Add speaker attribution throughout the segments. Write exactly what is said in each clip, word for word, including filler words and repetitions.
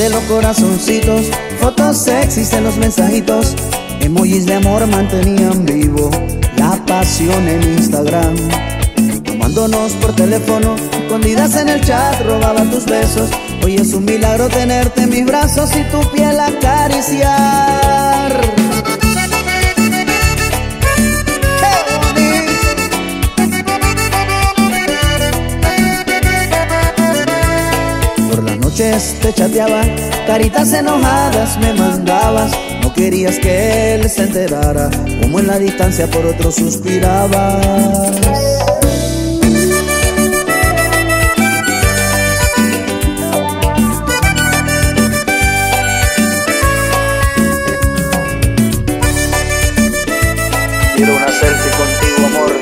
Speaker 1: de los corazoncitos, fotos sexys en los mensajitos, emojis de amor mantenían vivo la pasión en Instagram. Llamándonos por teléfono, escondidas en el chat, robaba tus besos. Hoy es un milagro tenerte en mis brazos y tu piel acariciar. ¡Qué bonito! Por las noches te chateaba, caritas enojadas me mandabas. No querías que él se enterara, como en la distancia por otro suspirabas.
Speaker 2: Quiero una selfie contigo, amor.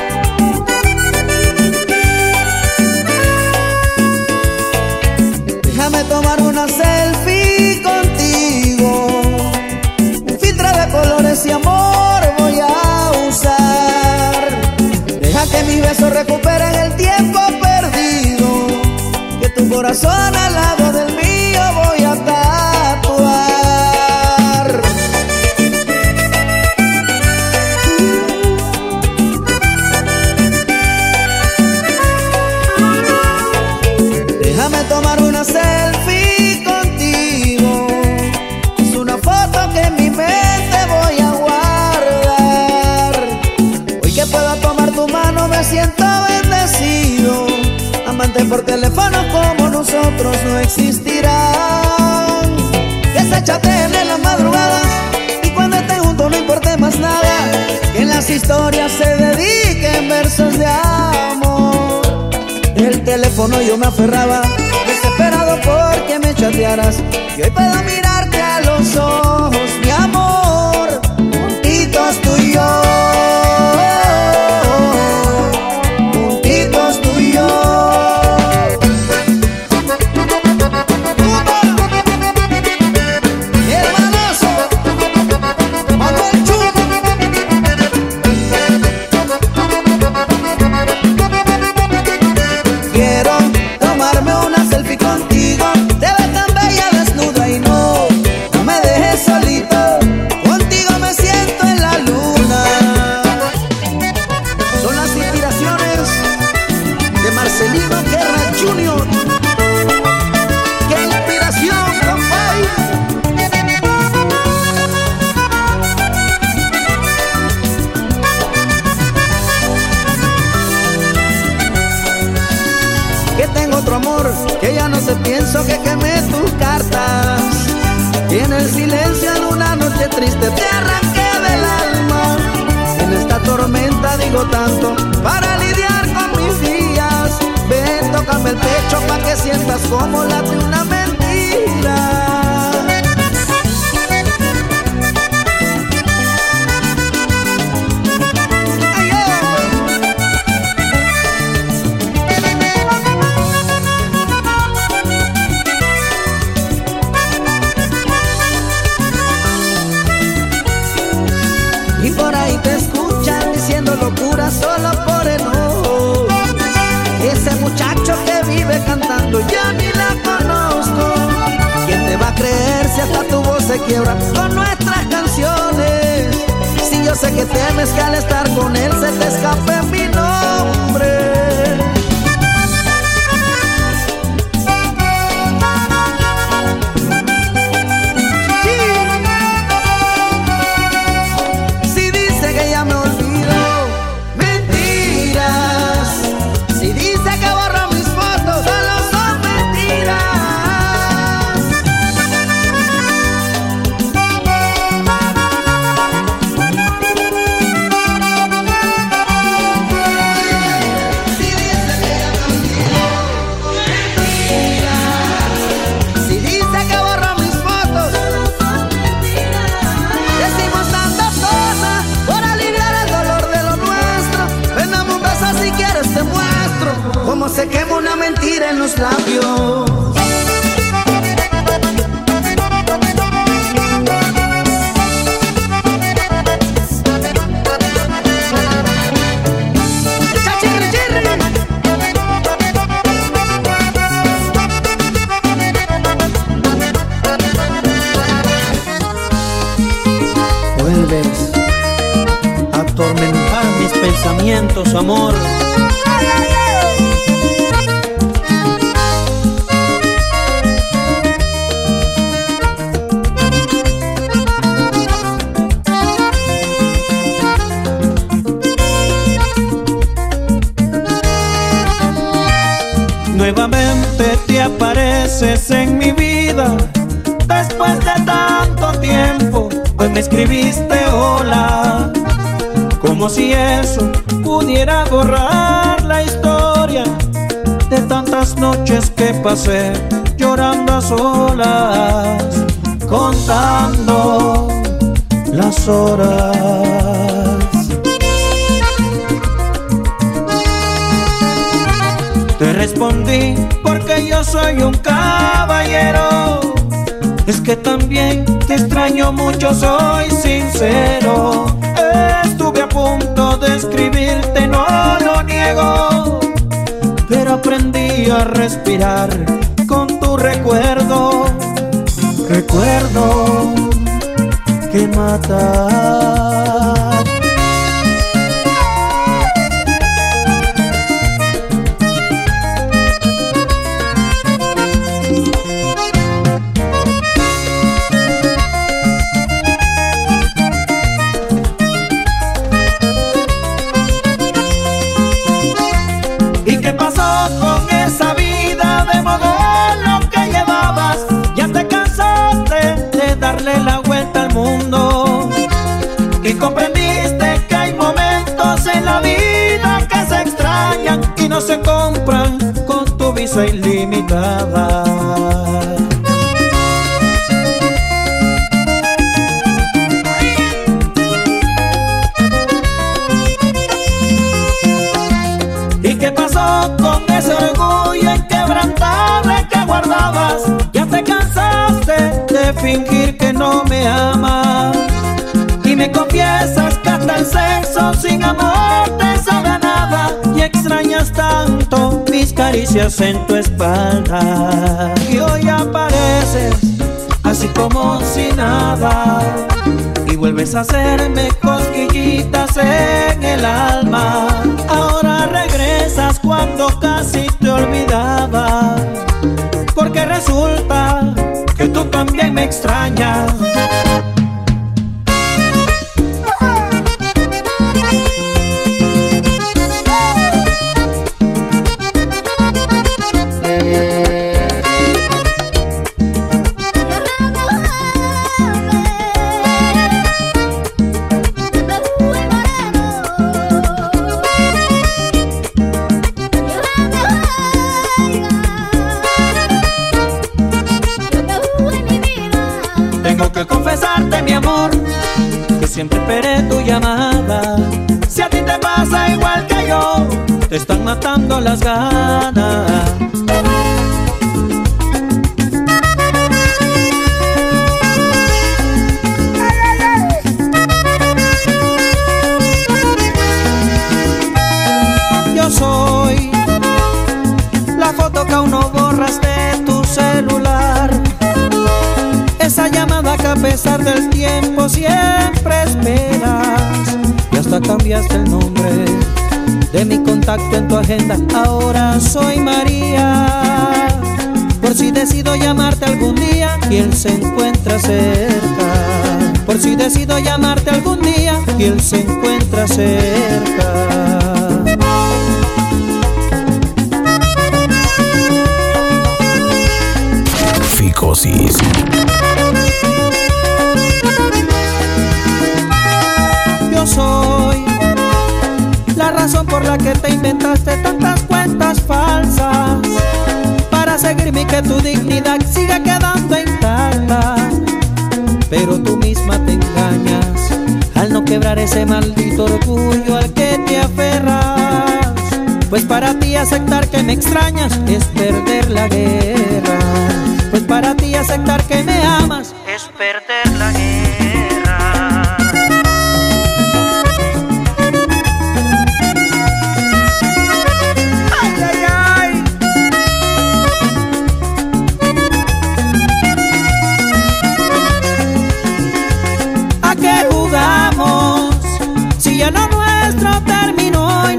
Speaker 1: Déjame tomar una selfie contigo. Un filtro de colores y amor voy a usar. Deja que mis besos recuperen el tiempo perdido, que tu corazón al lado del mío voy a tatuar. Déjame tomar una selfie contigo. Es una foto que en mi mente voy a guardar. Hoy que puedo tomar tu mano me siento bendecido. Amante por teléfono como nosotros no existirán. Que se chateen en la madrugada y cuando estén juntos no importe más nada. Que en las historias se dediquen versos de amor. El teléfono yo me aferraba, desesperado porque me chatearas. Y hoy puedo mirarte a los ojos, mi amor, juntitos tú y yo, juntitos tú y yo. Mi hermanazo, Manuel Chu. Quiero tomarme una selfie contigo. Te ves tan bella desnuda y no, no me dejes solito. Contigo me siento en la luna. Son las inspiraciones de Marcelino Guerra junior ¡Qué inspiración, compadre! Que tengo otro amor, que ya no sé, pienso que quemé tus cartas. Y en el silencio de una noche triste te arranqué del alma. En esta tormenta digo tanto para lidiar con mis días. Ven, tócame el pecho pa' que sientas como late una mentira. Y por ahí te escuchan diciendo locura solo por enojo. Ese muchacho que vive cantando yo ni la conozco. ¿Quién te va a creer si hasta tu voz se quiebra con nuestras canciones? Si yo sé que temes que al estar con él se te escape mi nombre.
Speaker 3: sentimientos, amor. Nuevamente te apareces en mi vida después de tanto tiempo. Hoy me escribiste hola, como si eso pudiera borrar la historia de tantas noches que pasé llorando a solas, contando las horas. Te respondí porque yo soy un caballero. Es que también te extraño mucho, soy sincero. Estuve a punto de escribirte, no lo niego, pero aprendí a respirar con tu recuerdo. Recuerdo que mata. La vuelta al mundo y comprendiste que hay momentos en la vida que se extrañan y no se compran con tu visa ilimitada. ¿Y qué pasó con ese orgullo inquebrantable que guardabas? Ya te cansaste de fingir que no me amas y me confiesas que hasta el sexo sin amor te sabe a nada y extrañas tanto mis caricias en tu espalda. Y hoy apareces así como si nada y vuelves a hacerme cosquillitas en el alma. Ahora regresas cuando casi te olvidaba, porque resulta que tú también me extrañas. Tengo que confesarte, mi amor, que siempre esperé tu llamada. Si a ti te pasa igual que yo, te están matando las ganas. Yo soy la foto que aún no borras de tu celular, esa llamada que a pesar del tiempo siempre esperas, y hasta cambiaste el nombre de mi contacto en tu agenda. Ahora soy María, por si decido llamarte algún día y él se encuentra cerca. Por si decido llamarte algún día y él se encuentra cerca.
Speaker 4: Ficosis.
Speaker 3: Yo soy la razón por la que te inventaste tantas cuentas falsas para seguirme y que tu dignidad siga quedando intacta. Pero tú misma te engañas al no quebrar ese maldito orgullo al que te aferras. Pues para ti aceptar que me extrañas es perder la guerra. Pues para ti aceptar que me amas es perder la guerra. Ay, ay, ay. ¿A qué jugamos si ya lo nuestro terminó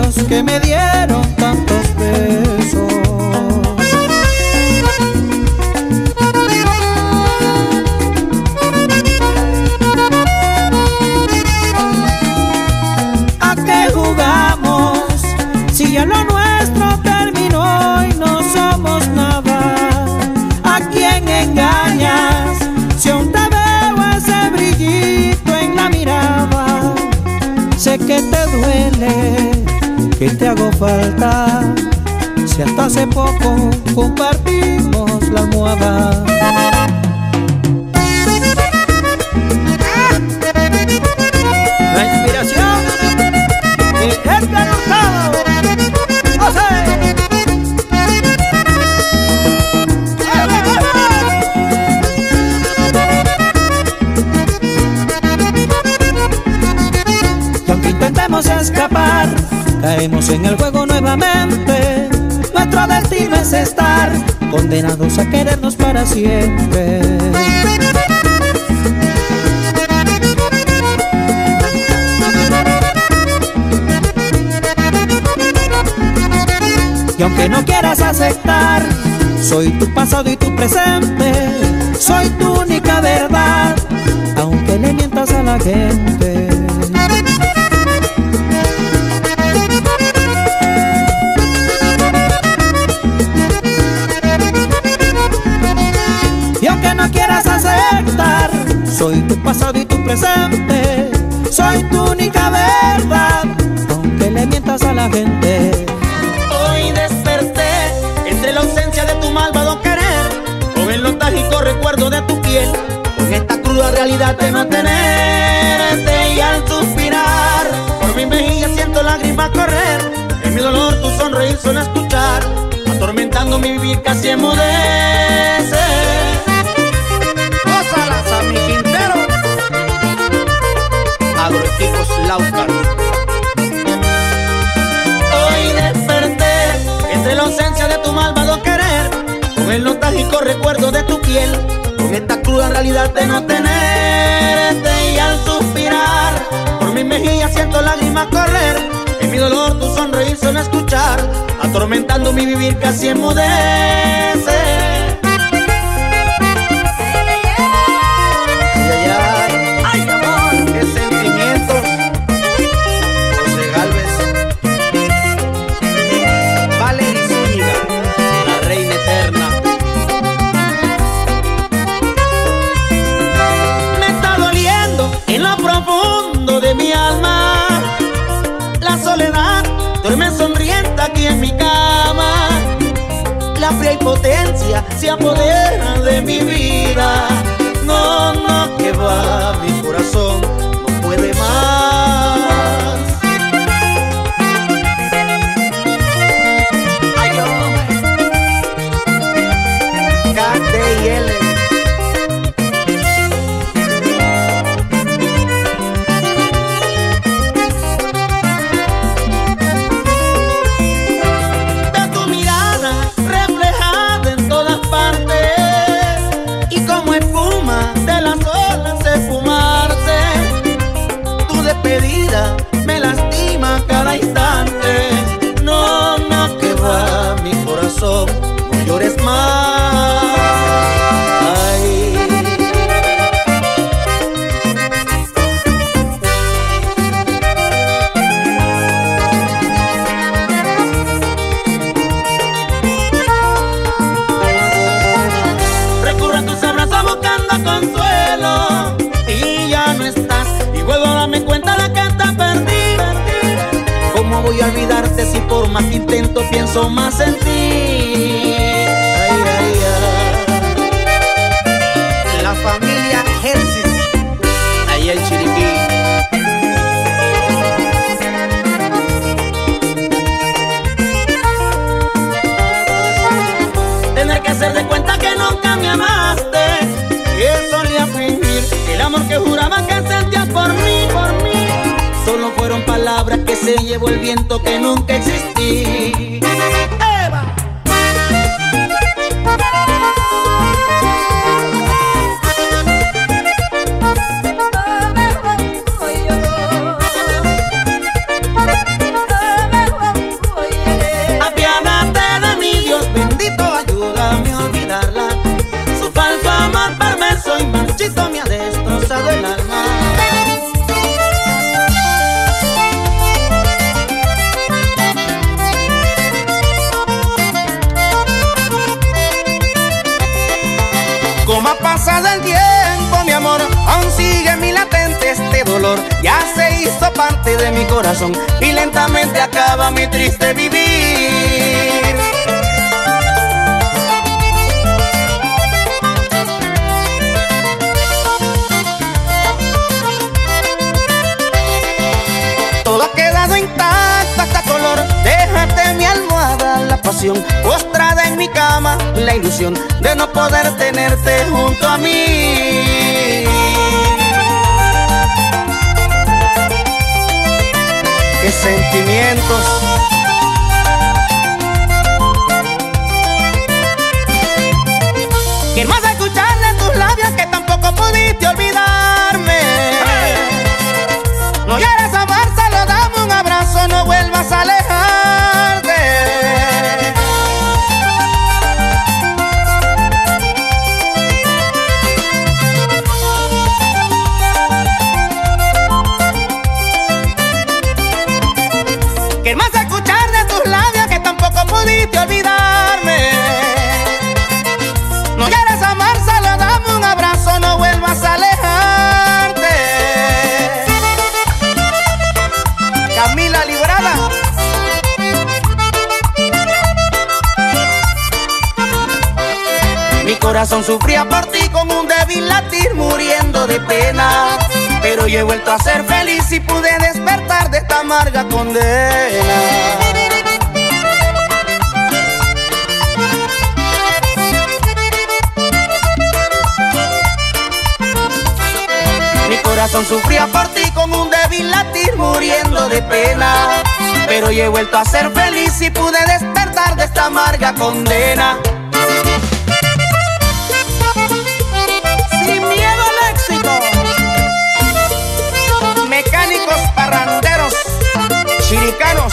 Speaker 3: besos que me dieron tantos besos. ¿A qué jugamos si ya lo nuestro terminó y no somos nada? ¿A quién engañas si aún te veo ese brillito en la mirada? Sé que te duele, que te hago falta, si hasta hace poco compartimos la almohada. La inspiración de Edgar Hurtado. ¡José! Y aunque intentemos escapar, caemos en el juego nuevamente. Nuestro destino es estar condenados a querernos para siempre. Y aunque no quieras aceptar, soy tu pasado y tu presente, soy tu única verdad, aunque le mientas a la gente. Y aunque no quieras aceptar, soy tu pasado y tu presente, soy tu única verdad, aunque le mientas a la gente.
Speaker 5: Hoy desperté entre la ausencia de tu malvado querer, con el nostálgico recuerdo de tu piel, con esta cruda realidad de no tenerte. Y al suspirar por mi mejilla siento lágrimas correr, en mi dolor tu sonreír suena escuchar, atormentando mi vivir casi enmudece. Gózalas a mi Quintero, Agroequipos Laucar. De la ausencia de tu malvado querer, con el nostálgico recuerdo de tu piel, con esta cruda realidad de no tenerte. Y al suspirar por mi mejilla siento lágrimas correr, en mi dolor tu sonreír suena escuchar, atormentando mi vivir casi enmudece. Ay, ay, ay, ay, amor, qué sentimientos. José Galvez, la reina eterna. Me está doliendo en lo profundo de mi alma, la soledad duerme sonrienta aquí en mi cama, la fría impotencia se apodera de mi vida. No, no, que va, mi corazón no puede más. Y L. De tu mirada reflejada en todas partes, y como espuma de las olas esfumarse, tu despedida me lastima cada instante. No, no, que va, mi corazón, no llores más. Consuelo, y ya no estás, y vuelvo a darme cuenta de que te perdí. ¿Cómo voy a olvidarte si por más que intento pienso más en ti? Ay, ay, ay. La familia Gensis, ahí el Chiriquí. Tener que hacer de cuenta que nunca me amaste, que solía fingir el amor que juraba que sentías por mí, por mí. Solo fueron palabras que se llevó el viento, que nunca existí. ¡Eva! Como ha pasado el tiempo, mi amor, aún sigue en mi latente este dolor. Ya se hizo parte de mi corazón y lentamente acaba mi triste vivir. Todo ha quedado intacto hasta color. Déjate mi almohada, la pasión postrada en mi cama, la ilusión de no poder tenerte junto a mí. Qué sentimientos. Quiero más escuchar de tus labios que tampoco pudiste olvidarme. No quieres amar, solo dame un abrazo, no vuelvas a alejarte. Quiero más escuchar de tus labios que tampoco pudiste olvidarme. No quieres amar, solo dame un abrazo, no vuelvas a alejarte. Camila Librada. Mi corazón sufría por ti con un débil latir, muriendo de pena. Pero yo he vuelto a ser feliz y pude despertar de esta amarga condena. Mi corazón sufría por ti con un débil latir, muriendo de pena. Pero yo he vuelto a ser feliz y pude despertar de esta amarga condena. Sin miedo al éxito. Mecánicos parranderos, chiricanos.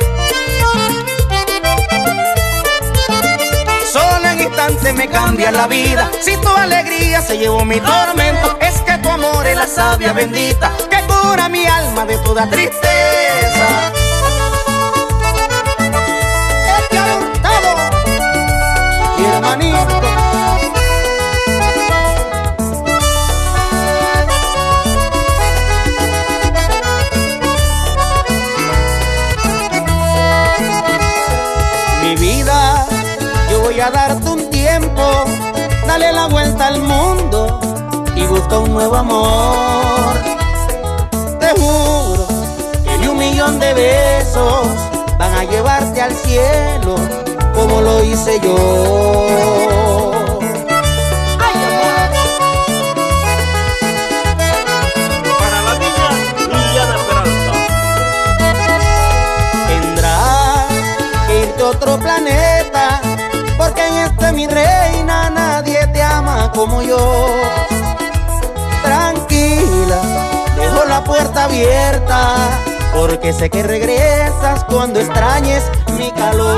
Speaker 5: Solo en instante me cambia la vida. Si tu alegría se llevó mi tormento, es que tu amor es la savia bendita que cura mi alma de toda tristeza. Este Hurtado, mi hermanito. Mi vida, yo voy a darte un tiempo, dale la vuelta al mundo y busca un nuevo amor. Te juro que ni un millón de besos van a llevarte al cielo como lo hice yo. Ay, amor.
Speaker 6: Para la niña Liliana Peralta.
Speaker 5: Tendrás que irte a otro planeta, porque en este, mi reina, nadie te ama como yo. Tranquila, dejo la puerta abierta, porque sé que regresas cuando extrañes mi calor.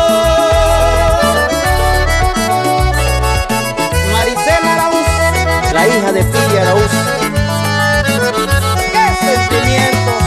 Speaker 5: Maricela Araúz, la hija de Pilla Araúz. ¡Qué sentimientos!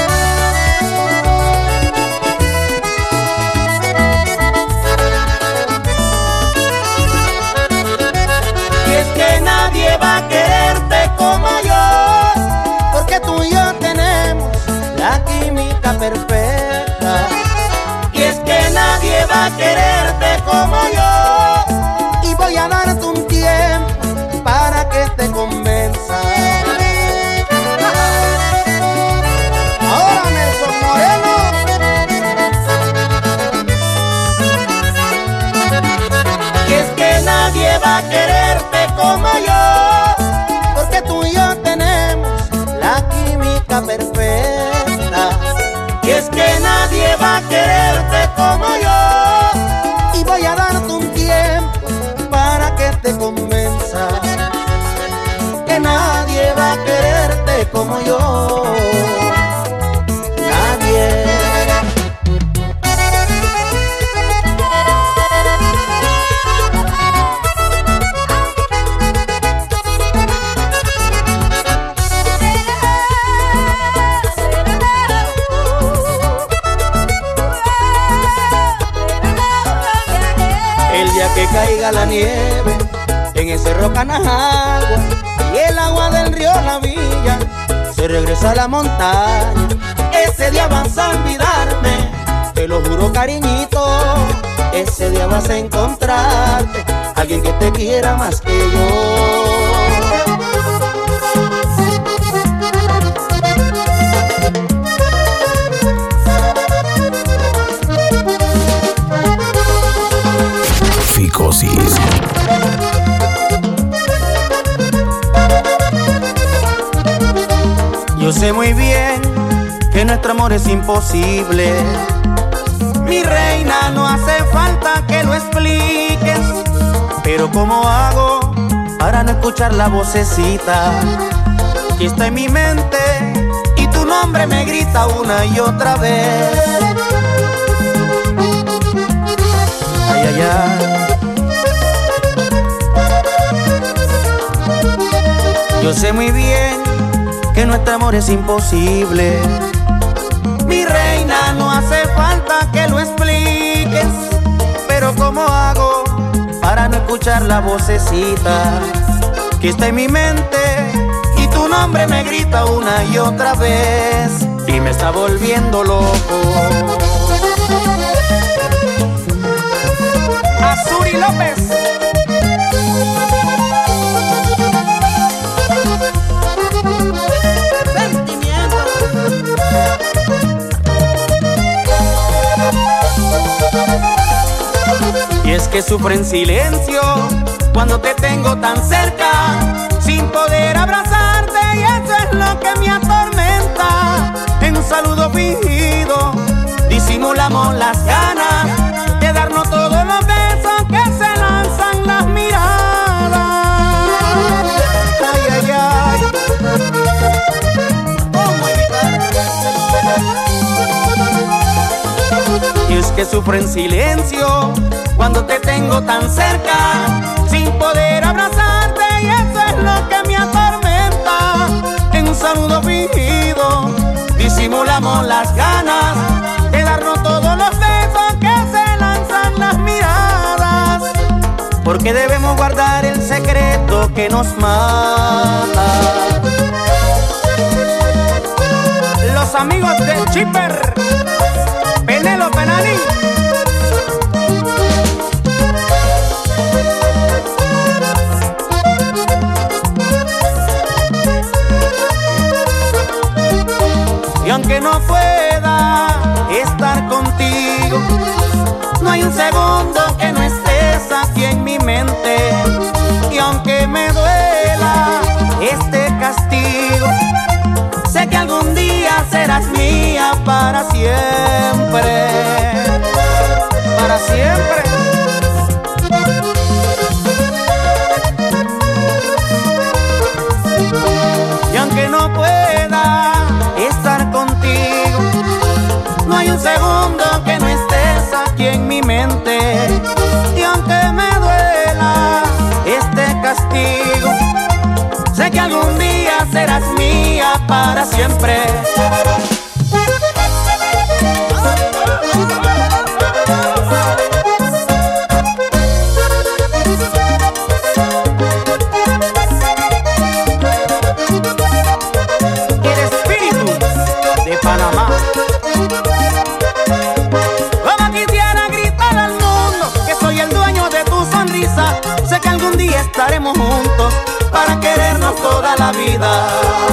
Speaker 5: Y es que nadie va a quererte como yo, porque tú y yo tenemos la química perfecta. Y es que nadie va a quererte como yo, y voy a darte un tiempo para que te convenza. Ahora Nelson Moreno. Y es que nadie va a quererte como yo, porque tú y yo tenemos la química perfecta. Y es que nadie va a quererte como yo, y voy a darte un tiempo para que te convenza que nadie va a quererte como yo. Nadie. El día que caiga la nieve en en ese cerro Canajagua y el agua del río La Villa, se regresa a la montaña. Ese día vas a olvidarme, te lo juro cariñito. Ese día vas a encontrarte alguien que te quiera más que yo.
Speaker 4: Ficosis.
Speaker 5: Yo sé muy bien que nuestro amor es imposible. Mi reina, no hace falta que lo expliques, pero ¿cómo hago para no escuchar la vocecita que está en mi mente y tu nombre me grita una y otra vez? Ay, ay, ay. Yo sé muy bien que nuestro amor es imposible. Mi reina, no hace falta que lo expliques, pero ¿cómo hago para no escuchar la vocecita que está en mi mente y tu nombre me grita una y otra vez y me está volviendo loco? Azuri López. Y es que sufro en silencio cuando te tengo tan cerca, sin poder abrazarte, y eso es lo que me atormenta. En un saludo fingido disimulamos las ganas de darnos todos los besos que se lanzan las miradas. Ay, ay, ay. ¿Cómo evitar? Y es que sufro en silencio cuando te tengo tan cerca, sin poder abrazarte, y eso es lo que me atormenta. En un saludo fingido disimulamos las ganas de darnos todos los besos que se lanzan las miradas, porque debemos guardar el secreto que nos mata. Los amigos de Chipper, Penélope Nani. Y aunque no pueda estar contigo, no hay un segundo que no estés aquí en mi mente. Y aunque me duela este castigo, sé que algún día serás mía para siempre, para siempre. Y aunque no pueda estar contigo, no hay un segundo que no estés aquí en mi mente. Y aunque me duela este castigo, sé que algún día serás mía para siempre. Estaremos juntos para querernos toda la vida.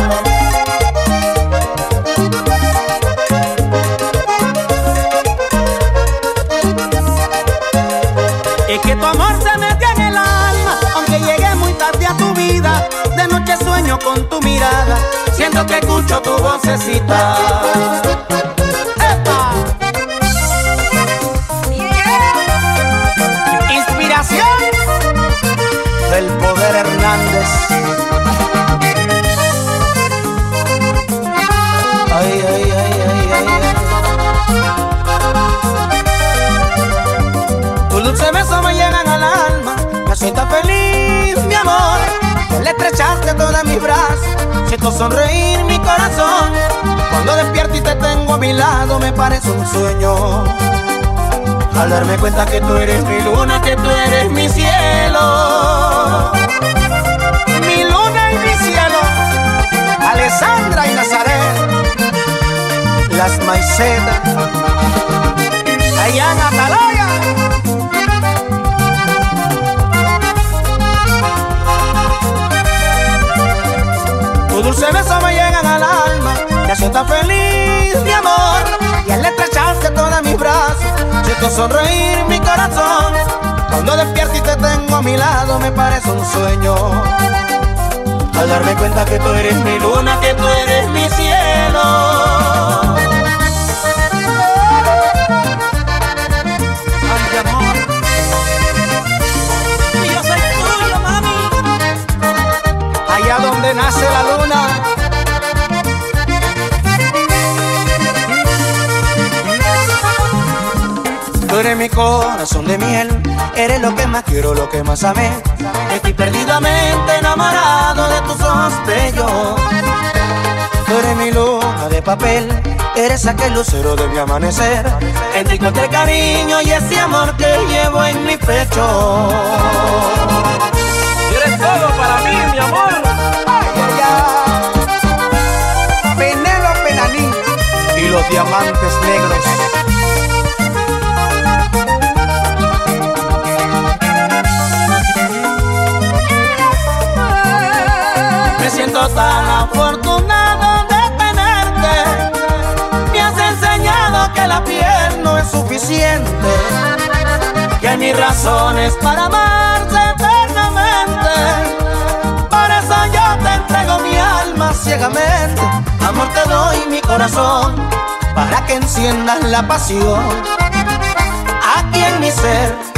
Speaker 5: Es que tu amor se metió en el alma, aunque llegué muy tarde a tu vida. De noche sueño con tu mirada, siento que escucho tu vocecita. ¡Epa! Yeah. Inspiración del Poder Hernández. Ay, ay, ay, ay, ay, ay. Tu dulce beso me llegan al alma, me soy tan feliz, mi amor. Le estrechaste toda mis brazos, siento sonreír mi corazón. Cuando despierto y te tengo a mi lado, me parece un sueño. Al darme cuenta que tú eres mi luna, que tú eres mi cielo.
Speaker 1: Z, allá en Atalaya. Tu dulce beso me llegan al alma, me hace tan feliz, mi amor. Y al estrecharte todos mis brazos, siento sonreír mi corazón. Cuando despierto y te tengo a mi lado, me parece un sueño. Al darme cuenta que tú eres mi luna, que tú eres mi cielo. Ay, amor, y yo soy tuyo, mami. Allá donde nace la luna. Tú eres mi corazón de miel, eres lo que más quiero, lo que más amé. Estoy perdidamente enamorado de tus ojos bellos. Tú eres mi luna de papel, eres aquel lucero de mi amanecer. En ti encontré cariño y ese amor que llevo en mi pecho.
Speaker 6: Y eres todo para mí, mi amor.
Speaker 1: Ay, ay, ay. Penélope Naní y los diamantes negros. Me siento tan afortunado de tenerte. Me has enseñado que la piel no es suficiente, que mi razón es para amarte eternamente. Por eso yo te entrego mi alma ciegamente. Amor, te doy mi corazón para que enciendas la pasión aquí en mi ser.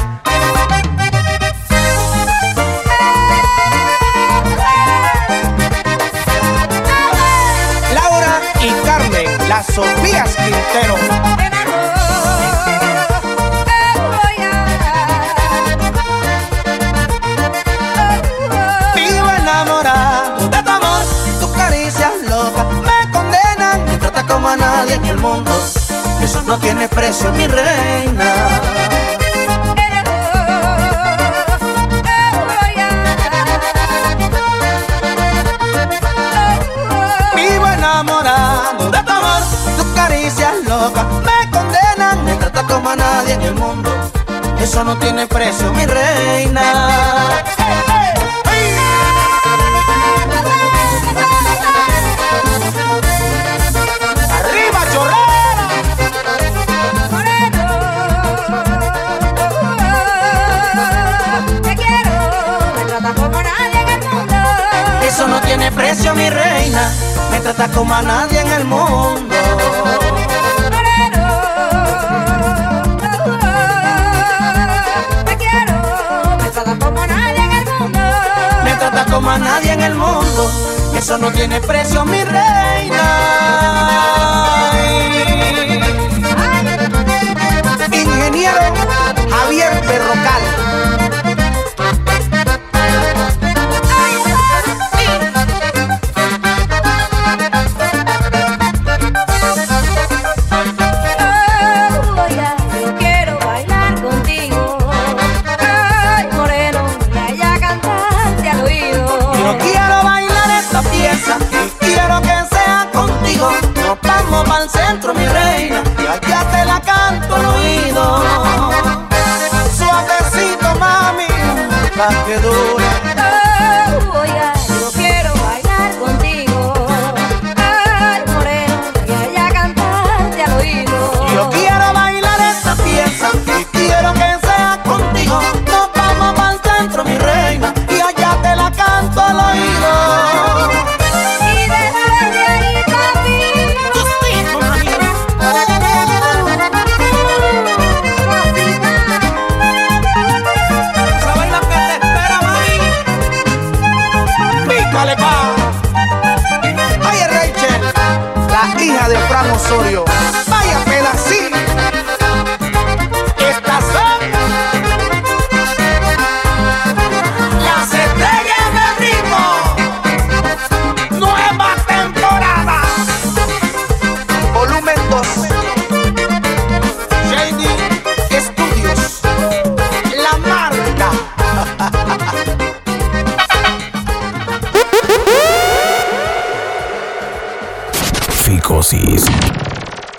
Speaker 1: Y Carmen, las Sofías Quintero. Vivo enamorado de tu amor, tus caricias locas me condenan. Me trata como a nadie en el mundo, eso no tiene precio, mi reina. Enamorado de tu amor, tus caricias locas me condenan. Me trata como a nadie en el mundo, eso no tiene precio, mi reina. ¡Arriba, chorrera!
Speaker 7: Moreno, te quiero, me trata como a nadie en el mundo.
Speaker 1: Eso no tiene precio, mi reina. Me trata como a nadie en el mundo.
Speaker 7: Moreno, te quiero, me trata como a nadie en el mundo.
Speaker 1: Me trata como a nadie en el mundo. Eso no tiene precio, mi reina. Ingeniero Javier Berrocal. Al centro, mi reina, y allá te la canto al oído. Suavecito, mami, la que dura.
Speaker 7: Oh, oiga, yo quiero bailar contigo. Ay, moreno, y allá cantarte al oído.
Speaker 1: Yo quiero bailar esta pieza y quiero que sea contigo. Nos vamos al centro, mi reina, y allá te la canto al oído. Oye, Rachel, la hija de Fran Osorio.